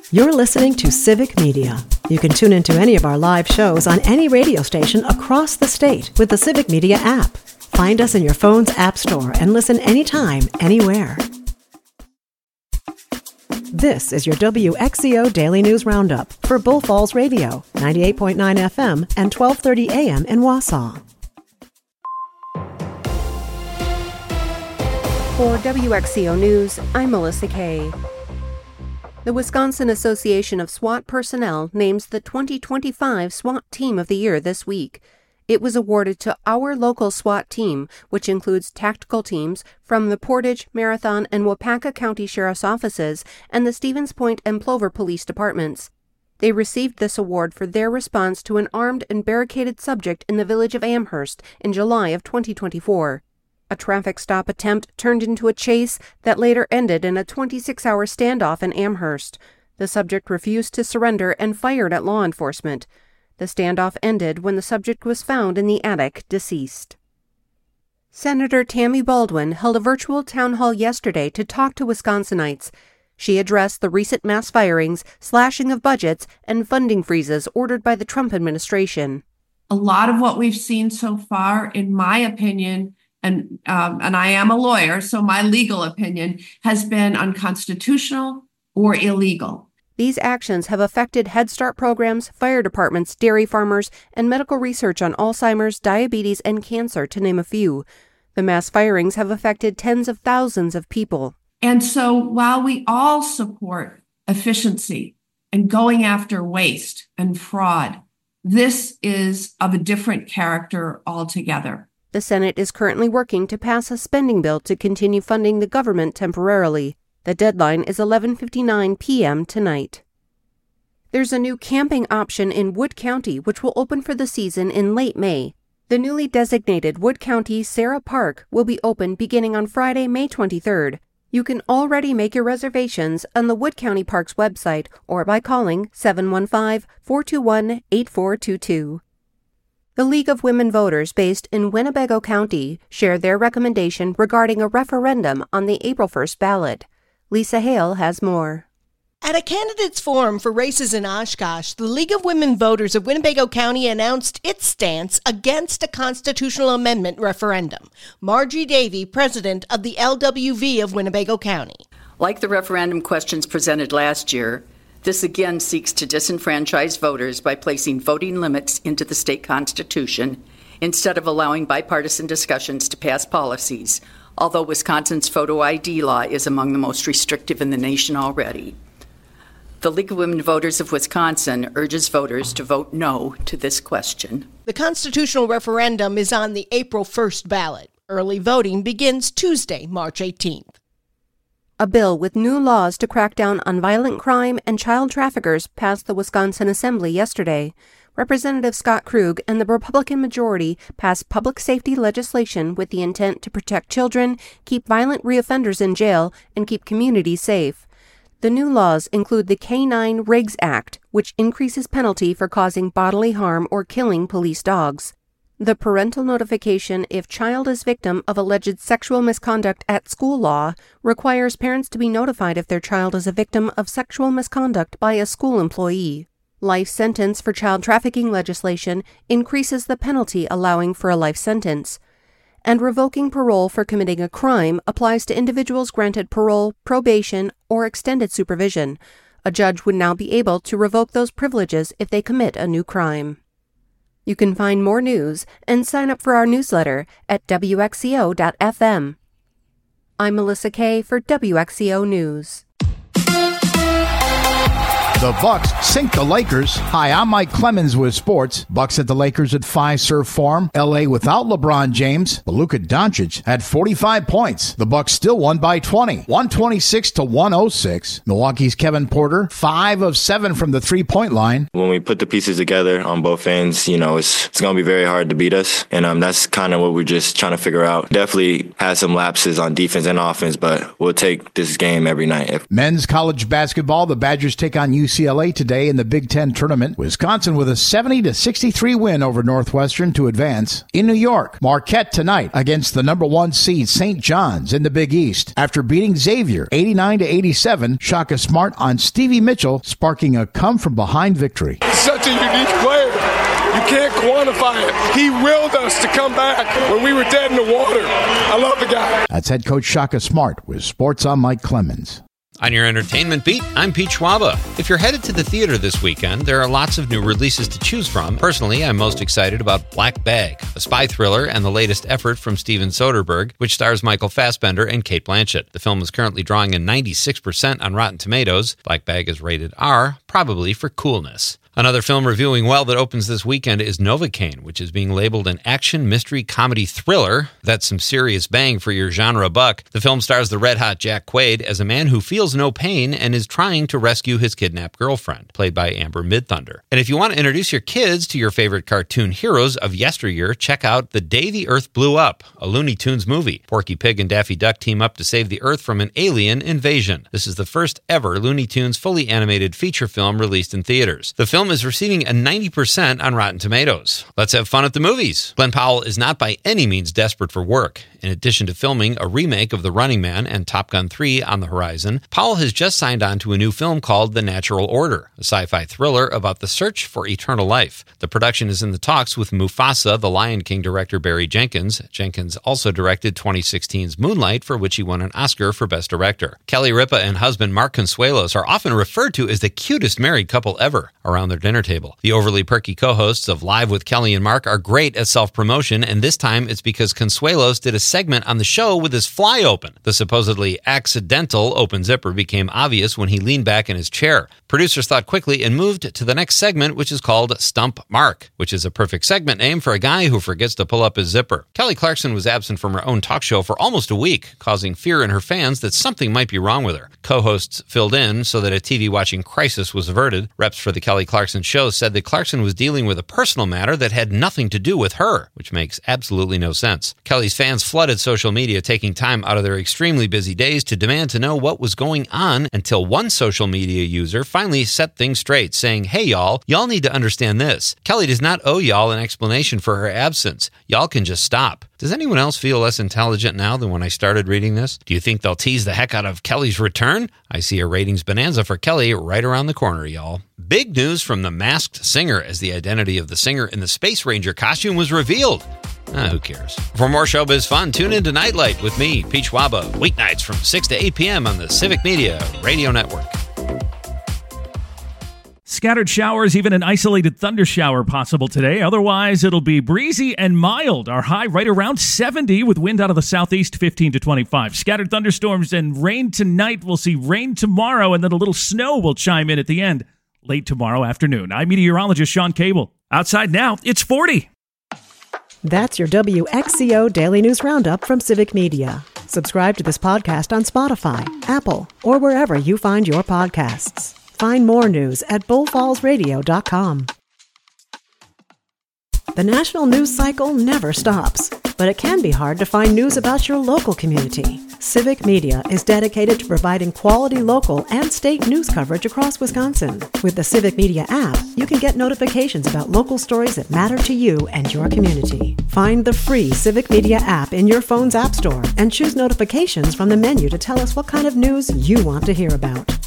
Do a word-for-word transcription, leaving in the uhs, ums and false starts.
You're listening to Civic Media. You can tune into any of our live shows on any radio station across the state with the Civic Media app. Find us in your phone's app store and listen anytime, anywhere. This is your W X C O Daily News Roundup for Bull Falls Radio, ninety-eight point nine F M and twelve thirty A M in Wausau. For W X C O News, I'm Melissa Kay. The Wisconsin Association of SWAT Personnel names the twenty twenty-five SWAT Team of the Year this week. It was awarded to our local SWAT team, which includes tactical teams from the Portage, Marathon, and Wapaka County Sheriff's Offices and the Stevens Point and Plover Police Departments. They received this award for their response to an armed and barricaded subject in the village of Amherst in July of twenty twenty-four. A traffic stop attempt turned into a chase that later ended in a twenty-six hour standoff in Amherst. The subject refused to surrender and fired at law enforcement. The standoff ended when the subject was found in the attic, deceased. Senator Tammy Baldwin held a virtual town hall yesterday to talk to Wisconsinites. She addressed the recent mass firings, slashing of budgets, and funding freezes ordered by the Trump administration. A lot of what we've seen so far, in my opinion, and um, and I am a lawyer, so my legal opinion, has been unconstitutional or illegal. These actions have affected Head Start programs, fire departments, dairy farmers, and medical research on Alzheimer's, diabetes, and cancer, to name a few. The mass firings have affected tens of thousands of people. And so while we all support efficiency and going after waste and fraud, this is of a different character altogether. The Senate is currently working to pass a spending bill to continue funding the government temporarily. The deadline is eleven fifty-nine p.m. tonight. There's a new camping option in Wood County, which will open for the season in late May. The newly designated Wood County Sarah Park will be open beginning on Friday, May twenty-third. You can already make your reservations on the Wood County Parks website or by calling seven one five, four two one, eight four two two. The League of Women Voters based in Winnebago County shared their recommendation regarding a referendum on the April first ballot. Lisa Hale has more. At a candidates forum for races in Oshkosh, the League of Women Voters of Winnebago County announced its stance against a constitutional amendment referendum. Margie Davey, president of the L W V of Winnebago County. Like the referendum questions presented last year, this again seeks to disenfranchise voters by placing voting limits into the state constitution instead of allowing bipartisan discussions to pass policies, although Wisconsin's photo I D law is among the most restrictive in the nation already. The League of Women Voters of Wisconsin urges voters to vote no to this question. The constitutional referendum is on the April first ballot. Early voting begins Tuesday, March eighteenth. A bill with new laws to crack down on violent crime and child traffickers passed the Wisconsin Assembly yesterday. Representative Scott Krug and the Republican majority passed public safety legislation with the intent to protect children, keep violent reoffenders in jail, and keep communities safe. The new laws include the K nine Riggs Act, which increases penalty for causing bodily harm or killing police dogs. The parental notification if child is victim of alleged sexual misconduct at school law requires parents to be notified if their child is a victim of sexual misconduct by a school employee. Life sentence for child trafficking legislation increases the penalty allowing for a life sentence. And revoking parole for committing a crime applies to individuals granted parole, probation, or extended supervision. A judge would now be able to revoke those privileges if they commit a new crime. You can find more news and sign up for our newsletter at W X C O dot F M. I'm Melissa Kay for W X C O News. The Bucks sink the Lakers. Hi, I'm Mike Clemens with sports. Bucks at the Lakers at Fiserv Forum. L A without LeBron James. But Luka Doncic had forty-five points. The Bucks still won by twenty. one twenty-six to one oh six. Milwaukee's Kevin Porter, five of seven from the three-point line. When we put the pieces together on both ends, you know, it's it's going to be very hard to beat us. And um, that's kind of what we're just trying to figure out. Definitely had some lapses on defense and offense, but we'll take this game every night. Men's college basketball, the Badgers take on U C L A today in the Big Ten tournament. Wisconsin with a seventy to sixty-three win over Northwestern to advance. In New York, Marquette tonight against the number one seed Saint John's in the Big East. After beating Xavier eighty-nine to eighty-seven, Shaka Smart on Stevie Mitchell, sparking a come-from-behind victory. He's such a unique player. You can't quantify it. He willed us to come back when we were dead in the water. I love the guy. That's head coach Shaka Smart with Sports on Mike Clemens. On your entertainment beat, I'm Pete Schwaba. If you're headed to the theater this weekend, there are lots of new releases to choose from. Personally, I'm most excited about Black Bag, a spy thriller and the latest effort from Steven Soderbergh, which stars Michael Fassbender and Cate Blanchett. The film is currently drawing a ninety-six percent on Rotten Tomatoes. Black Bag is rated R, probably for coolness. Another film reviewing well that opens this weekend is Novocaine, which is being labeled an action, mystery, comedy thriller. That's some serious bang for your genre buck. The film stars the red-hot Jack Quaid as a man who feels no pain and is trying to rescue his kidnapped girlfriend, played by Amber Midthunder. And if you want to introduce your kids to your favorite cartoon heroes of yesteryear, check out The Day the Earth Blew Up, a Looney Tunes movie. Porky Pig and Daffy Duck team up to save the Earth from an alien invasion. This is the first ever Looney Tunes fully animated feature film released in theaters. The film is receiving a ninety percent on Rotten Tomatoes. Let's have fun at the movies. Glenn Powell is not by any means desperate for work. In addition to filming a remake of The Running Man and Top Gun three on the horizon, Powell has just signed on to a new film called The Natural Order, a sci-fi thriller about the search for eternal life. The production is in the talks with Mufasa, the Lion King director Barry Jenkins. Jenkins also directed twenty sixteen's Moonlight, for which he won an Oscar for Best Director. Kelly Ripa and husband Mark Consuelos are often referred to as the cutest married couple ever around their dinner table. The overly perky co-hosts of Live with Kelly and Mark are great at self-promotion, and this time it's because Consuelos did a segment on the show with his fly open. The supposedly accidental open zipper became obvious when he leaned back in his chair. Producers thought quickly and moved to the next segment, which is called Stump Mark, which is a perfect segment name for a guy who forgets to pull up his zipper. Kelly Clarkson was absent from her own talk show for almost a week, causing fear in her fans that something might be wrong with her. Co-hosts filled in so that a T V-watching crisis was averted. Reps for the Kelly Clarkson show said that Clarkson was dealing with a personal matter that had nothing to do with her, which makes absolutely no sense. Kelly's fans flooded social media, taking time out of their extremely busy days to demand to know what was going on, until one social media user finally set things straight, saying, "Hey y'all, y'all need to understand this. Kelly does not owe y'all an explanation for her absence. Y'all can just stop." Does anyone else feel less intelligent now than when I started reading this? Do you think they'll tease the heck out of Kelly's return? I see a ratings bonanza for Kelly right around the corner, y'all. Big news from The Masked Singer, as the identity of the singer in the Space Ranger costume was revealed. Ah, who cares? For more showbiz fun, tune in to Nightlight with me, Pete Schwaba, weeknights from six to eight p.m. on the Civic Media Radio Network. Scattered showers, even an isolated thunder shower possible today. Otherwise, it'll be breezy and mild. Our high right around seventy with wind out of the southeast fifteen to twenty-five. Scattered thunderstorms and rain tonight. We'll see rain tomorrow, and then a little snow will chime in at the end late tomorrow afternoon. I'm meteorologist Sean Cable. Outside now, it's forty. That's your W X C O Daily News Roundup from Civic Media. Subscribe to this podcast on Spotify, Apple, or wherever you find your podcasts. Find more news at bull falls radio dot com. The national news cycle never stops, but it can be hard to find news about your local community. Civic Media is dedicated to providing quality local and state news coverage across Wisconsin. With the Civic Media app, you can get notifications about local stories that matter to you and your community. Find the free Civic Media app in your phone's app store and choose notifications from the menu to tell us what kind of news you want to hear about.